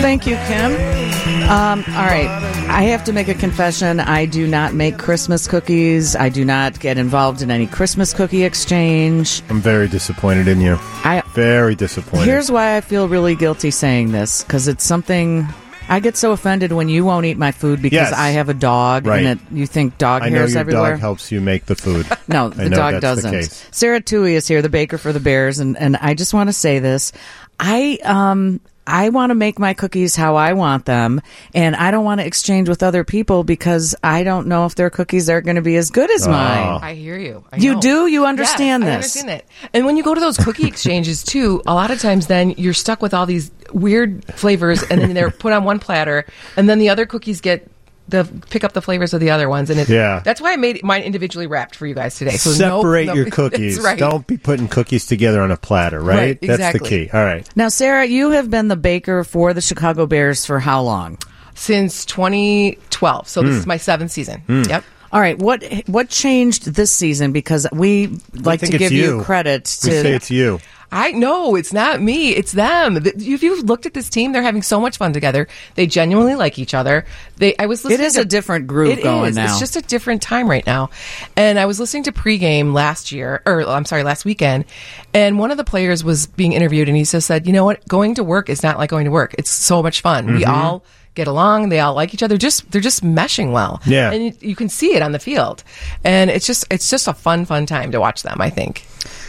Thank you, Kim. All right. I have to make a confession. I do not make Christmas cookies. I do not get involved in any Christmas cookie exchange. I'm very disappointed in you. Very disappointed. Here's why I feel really guilty saying this, because it's something... I get so offended when you won't eat my food because I have a dog, right. and you think dog hairs everywhere. I know your dog helps you make the food. No, the dog doesn't. The case. Sarah Toohey is here, the baker for the Bears, and I just want to say this. I want to make my cookies how I want them, and I don't want to exchange with other people because I don't know if their cookies are going to be as good as mine. I hear you. You do? You understand this? I understand it. And when you go to those cookie exchanges, too, a lot of times then you're stuck with all these weird flavors, and then they're put on one platter, and then the other cookies pick up the flavors of the other ones, and that's why I made mine individually wrapped for you guys today. So separate your cookies. Right. Don't be putting cookies together on a platter, right? Exactly. That's the key. All right. Now, Sarah, you have been the baker for the Chicago Bears for how long? Since 2012. So this is my 7th season. Yep. All right, what changed this season? Because we like to give you credit to... We say it's you. I know it's not me, it's them. If you've looked at this team, they're having so much fun together. They genuinely like each other. I was listening. It is a different group going now. It's just a different time right now. And I was listening to pregame last weekend, and one of the players was being interviewed, and he just said, "You know what? Going to work is not like going to work. It's so much fun. Mm-hmm. We all get along. They all like each other. They're just meshing well. Yeah, and you can see it on the field, and it's just a fun time to watch them. I think."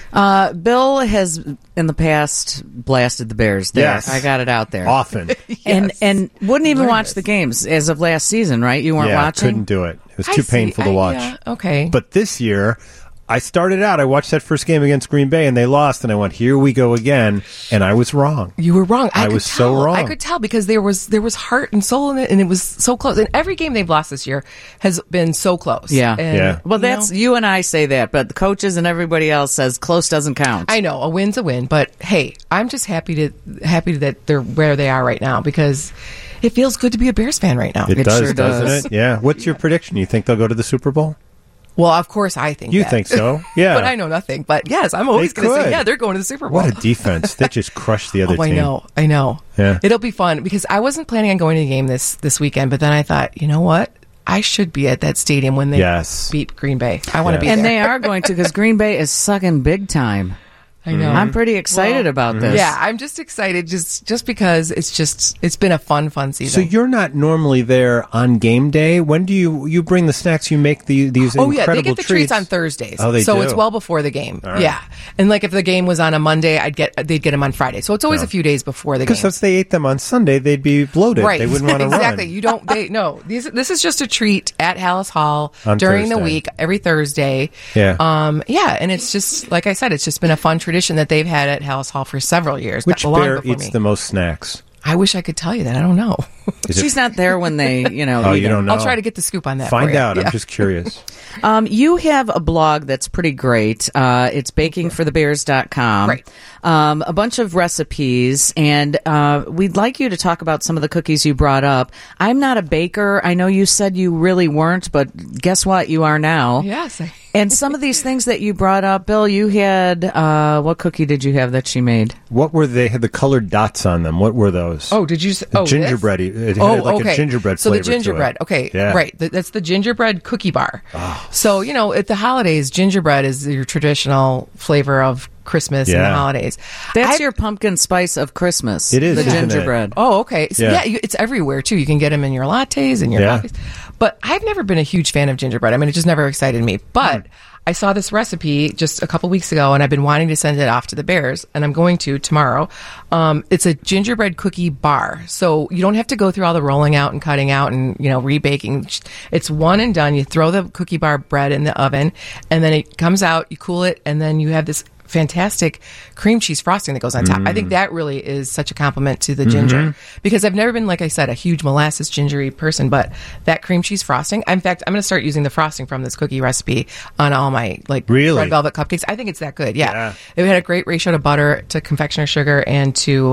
Bill has in the past blasted the Bears there. Yes. I got it out there. Often. and wouldn't even watch the games as of last season, right? You weren't watching? I couldn't do it. It was too painful to watch. Yeah, okay. But this year, I started out, I watched that first game against Green Bay, and they lost, and I went, here we go again, and I was wrong. You were wrong. I was so wrong. I could tell because there was heart and soul in it, and it was so close. And every game they've lost this year has been so close. Yeah. And, well, you and I say that, but the coaches and everybody else says close doesn't count. I know, a win's a win, but hey, I'm just happy that they're where they are right now because it feels good to be a Bears fan right now. It does, sure doesn't it? Yeah. What's your prediction? You think they'll go to the Super Bowl? Well, of course I think you that. think so, yeah. But I know nothing. But yes, I'm always going to say, yeah, they're going to the Super Bowl. What a defense. They just crushed the other team. I know. Yeah. It'll be fun because I wasn't planning on going to the game this weekend, but then I thought, you know what? I should be at that stadium when they beat Green Bay. I want to be there. And they are going to because Green Bay is sucking big time. I know. I'm pretty excited about this. Yeah, I'm just excited just because it's been a fun season. So you're not normally there on game day. When do you bring the snacks? You make these incredible treats. They get the treats on Thursdays. Oh, they do? So it's well before the game. Right. Yeah. And like if the game was on a Monday, they'd get them on Friday. So it's always a few days before the game. Because if they ate them on Sunday, they'd be bloated. Right. They wouldn't want to exactly. run. This is just a treat at Hallis Hall on during Thursday. the week, every Thursday. Yeah. And it's just, like I said, it's just been a fun tradition that they've had at Hallis Hall for several years. Which long bear before eats me. the most snacks? I wish I could tell you that. I don't know. She's not there when they, Oh, you don't know? I'll try to get the scoop on that. Find for you. out. Yeah. I'm just curious. You have a blog that's pretty great. It's bakingforthebears.com. Right. A bunch of recipes, and we'd like you to talk about some of the cookies you brought up. I'm not a baker. I know you said you really weren't, but guess what? You are now. Yes. And some of these things that you brought up, Bill, you had, what cookie did you have that she made? What were they? Had the colored dots on them. What were those? Oh, did you say? Gingerbread. It had a gingerbread so flavor the gingerbread. to it. Okay. Yeah. Right. That's the gingerbread cookie bar. Oh. So, at the holidays, gingerbread is your traditional flavor of Christmas and the holidays. That's your pumpkin spice of Christmas. It is, the isn't gingerbread. it? Oh, okay. So, it's everywhere, too. You can get them in your lattes and your coffees. But I've never been a huge fan of gingerbread. I mean, it just never excited me. But I saw this recipe just a couple weeks ago, and I've been wanting to send it off to the Bears, and I'm going to tomorrow. It's a gingerbread cookie bar. So you don't have to go through all the rolling out and cutting out and, rebaking. It's one and done. You throw the cookie bar bread in the oven, and then it comes out, you cool it, and then you have this fantastic cream cheese frosting that goes on top. I think that really is such a compliment to the ginger because I've never been, like I said, a huge molasses gingery person, but that cream cheese frosting, in fact, I'm going to start using the frosting from this cookie recipe on all my red velvet cupcakes. I think it's that good. Yeah. It had a great ratio to butter, to confectioner sugar, and to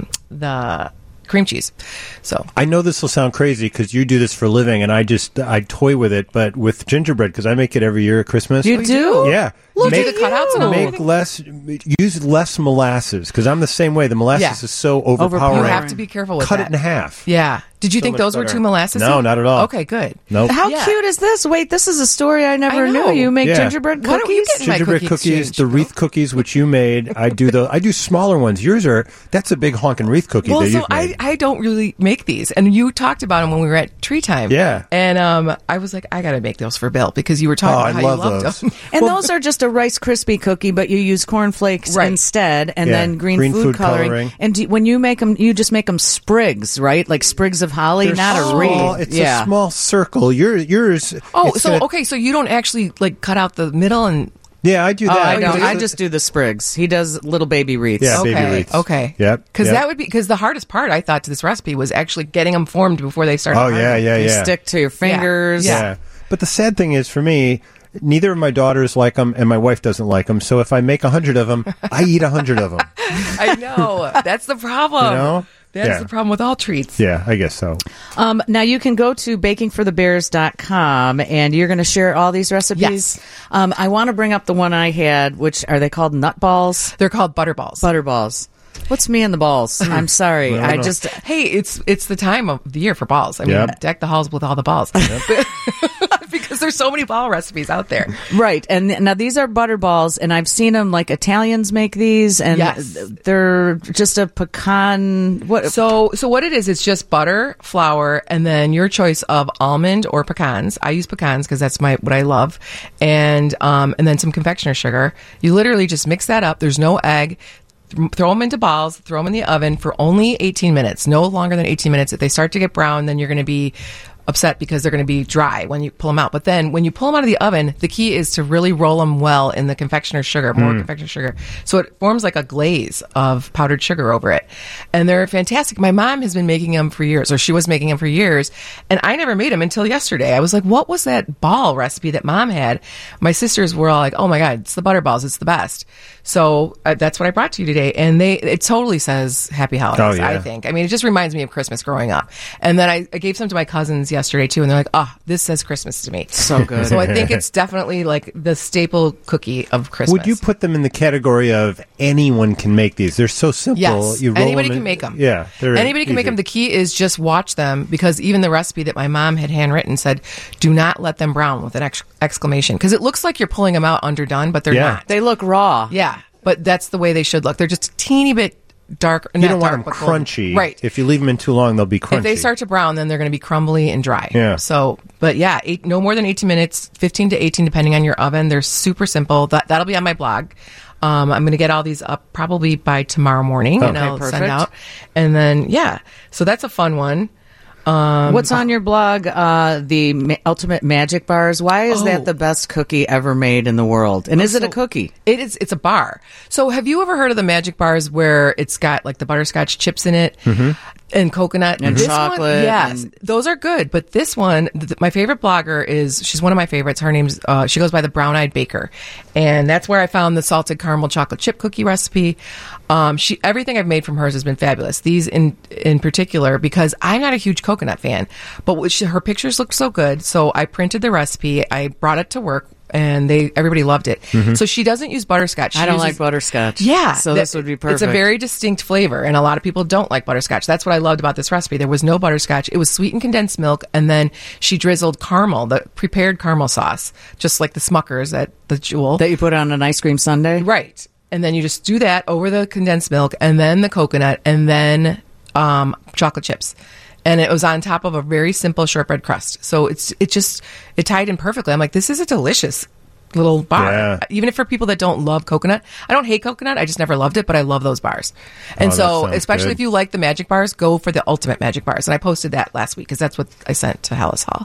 the cream cheese. So I know this will sound crazy because you do this for a living, and I toy with it, but with gingerbread because I make it every year at Christmas. You do? Yeah. Look make at the cutouts and you. use less molasses, because I'm the same way. The molasses Yeah. is so overpowering. You have to be careful with Cut that. it in half. Yeah. Did you So think much those were better. too molasses? No, not at all. Okay, good. Nope. How Yeah. cute is this? Wait, this is a story I never I know. knew. You make Yeah. gingerbread Why don't you cookies? get my Gingerbread cookie cookies, exchange, the bro. wreath cookies, which you made. I do smaller ones. That's a big honking wreath cookie Well, that so you've made. I don't really make these, and you talked about them when we were at Tree Time. Yeah. and I was like, I got to make those for Bill because you were talking Oh, about I how love you loved those. them. And those are just a Rice Krispie cookie, but you use cornflakes Right. instead, and Yeah, then green, green food, food coloring. coloring. And when you make them, you just make them sprigs, right? Like sprigs of holly, They're not a small. wreath. It's yeah. a small circle. Yours. Oh, it's so gonna- okay, so you don't actually like cut out the middle and Yeah, I do Oh, that. I don't. do I it? just do the sprigs. He does little baby wreaths. Yeah, okay, baby wreaths. okay, Yep, because yep. that would be because the hardest part I thought to this recipe was actually getting them formed before they started. Oh yeah, hardening. yeah, You yeah. stick to your fingers. Yeah. But the sad thing is, for me, neither of my daughters like them, and my wife doesn't like them. So if I make 100 of them, I eat 100 of them. I know that's the problem. You know? That's Yeah. the problem with all treats. Yeah, I guess so. Now you can go to bakingforthebears.com and you're going to share all these recipes. Yes. I want to bring up the one I had, which are they called nut balls? They're called butter balls. Butter balls. What's me and the balls? I'm sorry. I I don't know. just Hey, it's the time of the year for balls. I mean, Yep. deck the halls with all the balls. Because there's so many ball recipes out there. right. And now these are butter balls, and I've seen them like Italians make these, and Yes. they're just a pecan. What? So what it is, it's just butter, flour, and then your choice of almond or pecans. I use pecans because that's what I love, and then some confectioner's sugar. You literally just mix that up. There's no egg. Throw them into balls, throw them in the oven for only 18 minutes, no longer than 18 minutes. If they start to get brown, then you're going to be upset because they're going to be dry when you pull them out. But then when you pull them out of the oven, the key is to really roll them well in the confectioner's sugar, more confectioner's sugar. So it forms like a glaze of powdered sugar over it. And they're fantastic. My mom has been making them for years, or she was making them for years. And I never made them until yesterday. I was like, what was that ball recipe that mom had? My sisters were all like, oh my God, it's the butter balls. It's the best. So that's what I brought to you today. And it totally says happy holidays, Oh, yeah. I think. I mean, it just reminds me of Christmas growing up. And then I gave some to my cousins yesterday too, and they're like, "Oh, this says Christmas to me." So good. So I think it's definitely like the staple cookie of Christmas. Would you put them in the category of anyone can make these? They're so simple. Yes, You roll anybody them can make them. Yeah, they're anybody can make easy. them. The key is just watch them, because even the recipe that my mom had handwritten said, "Do not let them brown," with an exclamation, because it looks like you're pulling them out underdone, but they're Yeah. not. They look raw. Yeah, but that's the way they should look. They're just a teeny bit dark. You not don't dark, want them but golden. crunchy. Right. If you leave them in too long, they'll be crunchy. If they start to brown, then they're going to be crumbly and dry. Yeah. So, but yeah, no more than 18 minutes, 15 to 18, depending on your oven. They're super simple. That'll be on my blog. I'm going to get all these up probably by tomorrow morning, and Okay, I'll perfect. send out. And then, yeah, so that's a fun one. What's on your blog? The Ultimate Magic Bars. Why is Oh. that the best cookie ever made in the world? And is it a cookie? It is. It's a bar. So, have you ever heard of the Magic Bars where it's got like the butterscotch chips in it and coconut And This chocolate One, yes, and- those are good. But this one, my favorite blogger she's one of my favorites. Her name's she goes by the Brown Eyed Baker, and that's where I found the salted caramel chocolate chip cookie recipe. Everything I've made from hers has been fabulous. These in particular, because I'm not a huge coconut fan, but her pictures looked so good, so I printed the recipe. I brought it to work, and everybody loved it. So she doesn't use butterscotch. She I don't uses- like butterscotch. Yeah. So this would be perfect. It's a very distinct flavor, and a lot of people don't like butterscotch. That's what I loved about this recipe. There was no butterscotch. It was sweetened condensed milk, and then she drizzled caramel, the prepared caramel sauce, just like the Smuckers at the Jewel. that you put on an ice cream sundae. Right. And then you just do that over the condensed milk, and then the coconut, and then chocolate chips. And it was on top of a very simple shortbread crust. So it tied in perfectly. I'm like, this is a delicious little bar. Yeah. Even if for people that don't love coconut. I don't hate coconut. I just never loved it, but I love those bars. And that so, sounds especially good. if you like the magic bars, go for the ultimate magic bars. And I posted that last week because that's what I sent to Hallis Hall.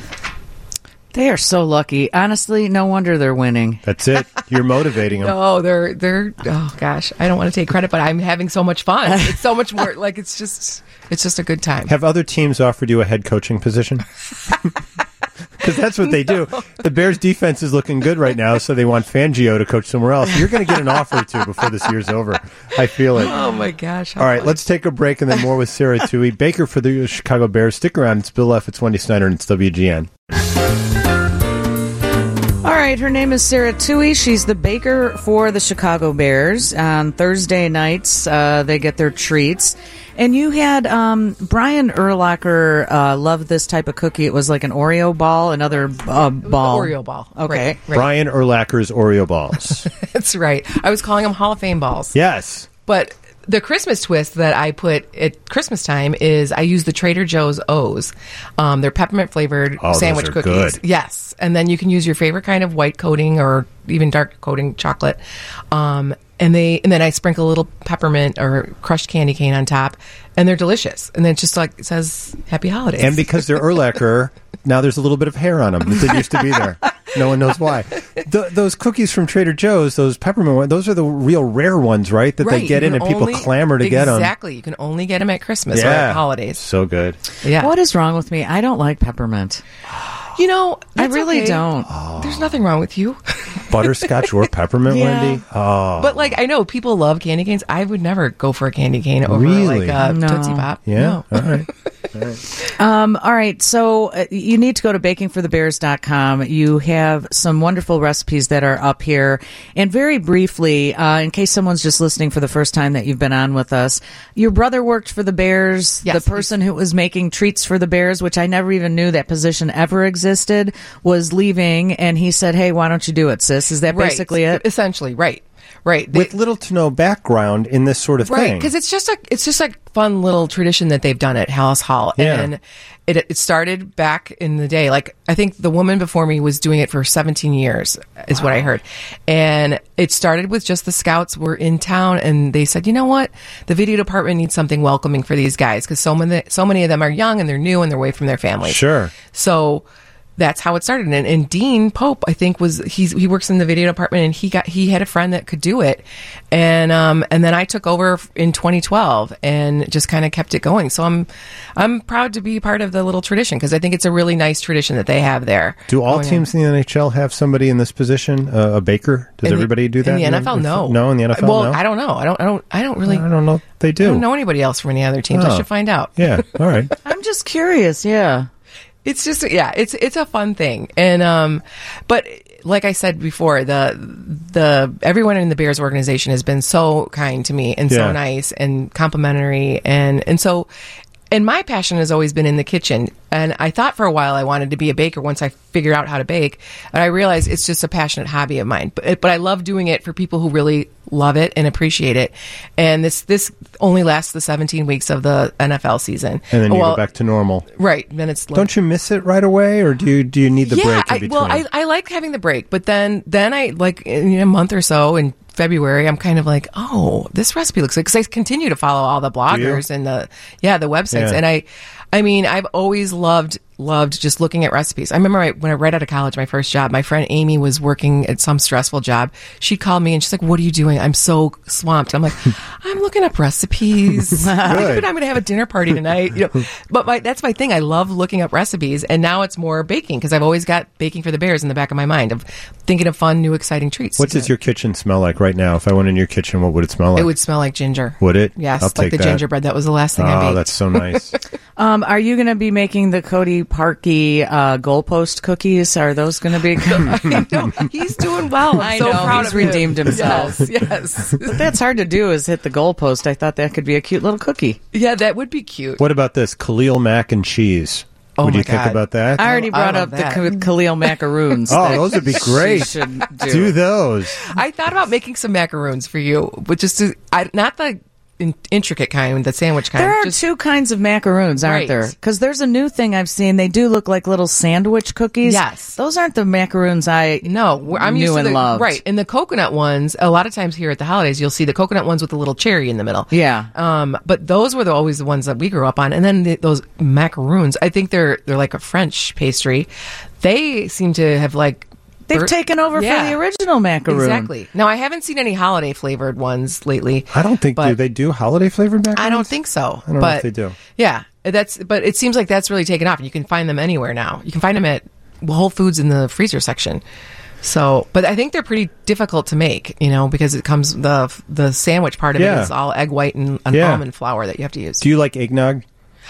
They are so lucky. Honestly, no wonder they're winning. That's it. You're motivating them. Oh, they're oh gosh, I don't want to take credit, but I'm having so much fun. It's so much more like it's just a good time. Have other teams offered you a head coaching position? Because that's what they do. The Bears' defense is looking good right now, so they want Fangio to coach somewhere else. You're going to get an offer or two before this year's over. I feel it. Oh my gosh. All right, let's take a break and then more with Sarah Toohey. Baker for the Chicago Bears. Stick around. It's Bill F. It's Wendy Snyder, and it's WGN. All right, her name is Sarah Toohey. She's the baker for the Chicago Bears. On Thursday nights, they get their treats. And you had Brian Urlacher love this type of cookie. It was like an Oreo ball, another ball. Oreo ball. Okay. Right. Brian Urlacher's Oreo balls. That's right. I was calling them Hall of Fame balls. Yes. But the Christmas twist that I put at Christmas time is I use the Trader Joe's O's. They're peppermint flavored sandwich those are cookies. good. Yes. And then you can use your favorite kind of white coating or even dark coating chocolate. And then I sprinkle a little peppermint or crushed candy cane on top, and they're delicious. And then it's just like it says Happy Holidays. And because they're Urlacher, now there's a little bit of hair on them that didn't used to be there. No one knows why. Those cookies from Trader Joe's, those peppermint ones, those are the real rare ones, right? That they get in and people clamor to get them. Exactly. You can only get them at Christmas or at holidays. So good. Yeah. What is wrong with me? I don't like peppermint. You know, I really okay. don't. There's nothing wrong with you. Butterscotch or peppermint, Yeah. Wendy? Oh. But like, I know people love candy canes. I would never go for a candy cane over Really? like a No. Tootsie Pop. Yeah. No. All right. All right, so you need to go to bakingforthebears.com. You have some wonderful recipes that are up here. And very briefly, in case someone's just listening for the first time that you've been on with us, your brother worked for the Bears. Yes, the person who was making treats for the Bears, which I never even knew that position ever existed, was leaving, and he said, hey, why don't you do it, sis? Is that basically it? Essentially, right. Right. With little to no background in this sort of Right, thing. because it's just a fun little tradition that they've done at Hallis Hall, Yeah. and it started back in the day. Like I think the woman before me was doing it for 17 years, is what I heard, and it started with just the scouts were in town, and they said, you know what, the video department needs something welcoming for these guys because so many of them are young and they're new and they're away from their families. Sure. So that's how it started. And Dean Pope, I think, he works in the video department, and he had a friend that could do it. And then I took over in 2012 and just kind of kept it going. So I'm proud to be part of the little tradition because I think it's a really nice tradition that they have there. Do all teams in the NHL have somebody in this position, a baker? Does everybody do that? In the NFL, no. No, in the NFL, well, no? I don't know. I don't really. I don't know if they do. I don't know anybody else from any other teams. I Oh. should find out. Yeah, all right. I'm just curious, yeah. It's just, yeah, it's a fun thing. And, but like I said before, the everyone in the Bears organization has been so kind to me and Yeah. so nice and complimentary. And so, and my passion has always been in the kitchen. And I thought for a while I wanted to be a baker once I figured out how to bake. And I realized it's just a passionate hobby of mine. But I love doing it for people who really love it and appreciate it. And this only lasts the 17 weeks of the NFL season. And then you go back to normal. Right. Then it's Don't you miss it right away, or do you need the break in between? I like having the break, but then I like in a month or so in February, I'm kind of like, oh, this recipe looks good because I continue to follow all the bloggers and the websites, Yeah. and I mean, I've always loved just looking at recipes. I remember when I right out of college, my first job, my friend Amy was working at some stressful job. She called me and she's like, what are you doing? I'm so swamped. I'm like, I'm looking up recipes. I'm going to have a dinner party tonight. But that's my thing. I love looking up recipes, and now it's more baking because I've always got Baking for the Bears in the back of my mind of thinking of fun, new, exciting treats. What does your kitchen smell like right now? If I went in your kitchen, what would it smell like? It would smell like ginger. Would it? Yes, I'll like take the that. gingerbread. That was the last thing I Oh, baked. that's so nice. Are you going to be making the Cody Parkey goalpost cookies? Are those going to be? I know. He's doing well. I'm so proud he's of him. redeemed himself. Yes. That's hard to do. Is hit the goalpost. I thought that could be a cute little cookie. Yeah, that would be cute. What about this? Khalil mac and cheese. Oh, Would my you think God. about that? I already brought love up that. the Khalil macaroons. Oh, that those would be she great. should Do those. I thought about making some macaroons for you, but not the intricate kind, the sandwich kind. There are Just- two kinds of macaroons, aren't Right. there? Because there's a new thing I've seen. They do look like little sandwich cookies. Yes. Those aren't the macaroons No, I'm knew used to and the loved. right. And the coconut ones, a lot of times here at the holidays, you'll see the coconut ones with the little cherry in the middle. Yeah. But those were always the ones that we grew up on. And then those macaroons, I think they're like a French pastry. They seem to have They've taken over for Yeah. the original macaroon. Exactly. Now I haven't seen any holiday flavored ones lately. I don't think, but do they do holiday flavored macarons? I don't think so. I don't know if they do. Yeah, but it seems like that's really taken off, and you can find them anywhere now. You can find them at Whole Foods in the freezer section. So, but I think they're pretty difficult to make, because it comes the sandwich part of it Yeah. is all egg white and Yeah. almond flour that you have to use. Do you like eggnog?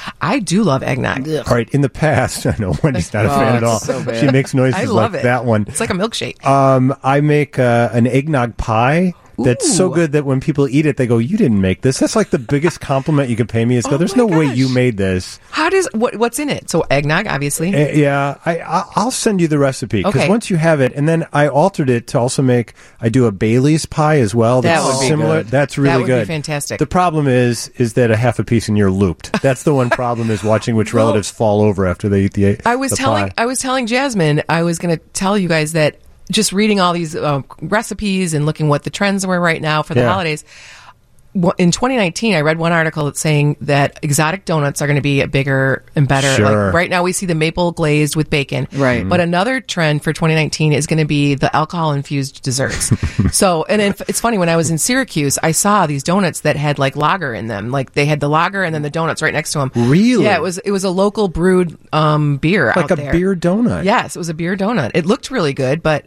I do love eggnog. All right, in the past, I know Wendy's not a fan at all. so bad. She makes noises I love like it. that one. It's like a milkshake. I make an eggnog pie. That's so Ooh. good that when people eat it, they go, "You didn't make this." That's like the biggest compliment you could pay me. Is go, Oh "There's my no way gosh. you made this." How does what's in it? So eggnog, obviously. Yeah, I'll send you the recipe because Okay. once you have it, and then I altered it to also make. I do a Bailey's pie as well. That That's would be similar. good. That's really That would be good. fantastic. The problem is that a half a piece and you're looped. That's the one problem is watching which Well, relatives fall over after they eat the. I was telling Jasmine, I was going to tell you guys that just reading all these recipes and looking what the trends were right now for the Yeah. holidays. In 2019, I read one article that's saying that exotic donuts are going to be bigger and better. Sure. Like right now, we see the maple glazed with bacon. Right. But another trend for 2019 is going to be the alcohol infused desserts. So, and it's funny, when I was in Syracuse, I saw these donuts that had like lager in them. Like they had the lager and then the donuts right next to them. Really? Yeah, it was a local brewed beer like out a there. beer donut. Yes, it was a beer donut. It looked really good, but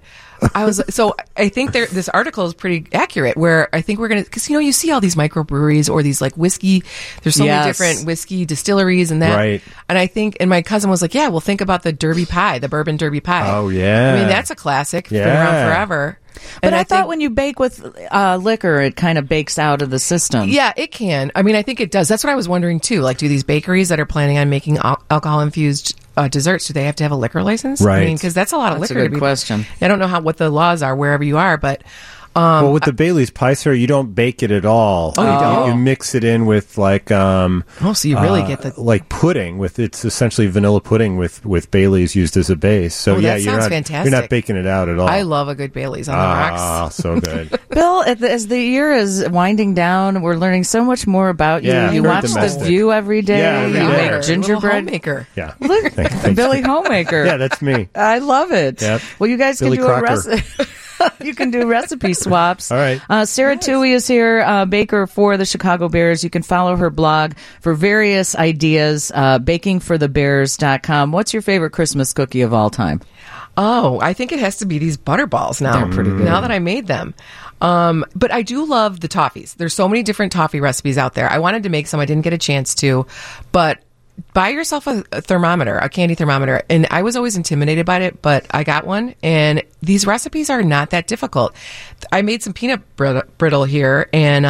I think this article is pretty accurate where I think we're going to, because, you see all these microbreweries or these like whiskey, there's so many Yes. different whiskey distilleries and that. Right. And I think, and my cousin was like, yeah, well, think about the Derby pie, the bourbon Derby pie. Oh, yeah. I mean, that's a classic. It's been Yeah. around forever. But And I thought think- when you bake with liquor, it kind of bakes out of the system. Yeah, it can. I mean, I think it does. That's what I was wondering too. Like, do these bakeries that are planning on making alcohol infused desserts, do they have to have a liquor license? Right. I mean, because that's a lot of That's a liquor. good question. I don't know what the laws are wherever you are, but Well, with the Bailey's pie, sir, you don't bake it at all. Oh, you don't? You mix it in with like so you really get the. like pudding with it's essentially vanilla pudding with Bailey's used as a base. So Oh, that yeah, sounds you're not fantastic. baking it out at all. I love a good Bailey's on the rocks. Ah, so good. Bill, as the year is winding down, we're learning so much more about you. Yeah, you very watch domestic. The View every day. Yeah, you every day. make Little gingerbread. homemaker. Yeah. Look, Thanks. Billy Homemaker. Yeah, that's me. I love it. Yep. Well, you guys Billy can do Crocker. a recipe. You can do recipe swaps. All right. Sarah Toohey is here, baker for the Chicago Bears. You can follow her blog for various ideas, bakingforthebears.com. What's your favorite Christmas cookie of all time? Oh, I think it has to be these butterballs now. They're pretty good. Now that I made them. But I do love the toffees. There's so many different toffee recipes out there. I wanted to make some. I didn't get a chance to, but buy yourself a thermometer, a candy thermometer. And I was always intimidated by it, but I got one. And these recipes are not that difficult. I made some peanut brittle here, and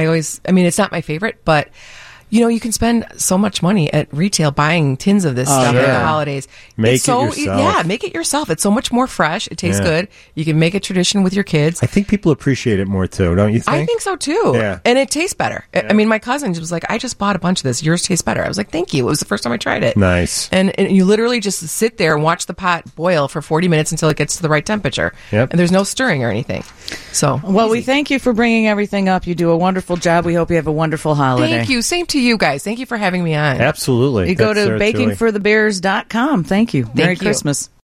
it's not my favorite, but you can spend so much money at retail buying tins of this stuff sure. at the holidays. Make It's it yourself. Yeah, make it yourself. It's so much more fresh. It tastes Yeah. good. You can make a tradition with your kids. I think people appreciate it more too, don't you think? I think so too. Yeah. And it tastes better. I mean, my cousin was like, I just bought a bunch of this. Yours tastes better. I was like, thank you. It was the first time I tried it. Nice. And you literally just sit there and watch the pot boil for 40 minutes until it gets to the right temperature. Yep. And there's no stirring or anything. So, Well, we easy. thank you for bringing everything up. You do a wonderful job. We hope you have a wonderful holiday. Thank you. Same to you guys. Thank you for having me on. Absolutely. You go That's to Sarah Toohey. bakingforthebears.com. Thank you. Merry you. Christmas.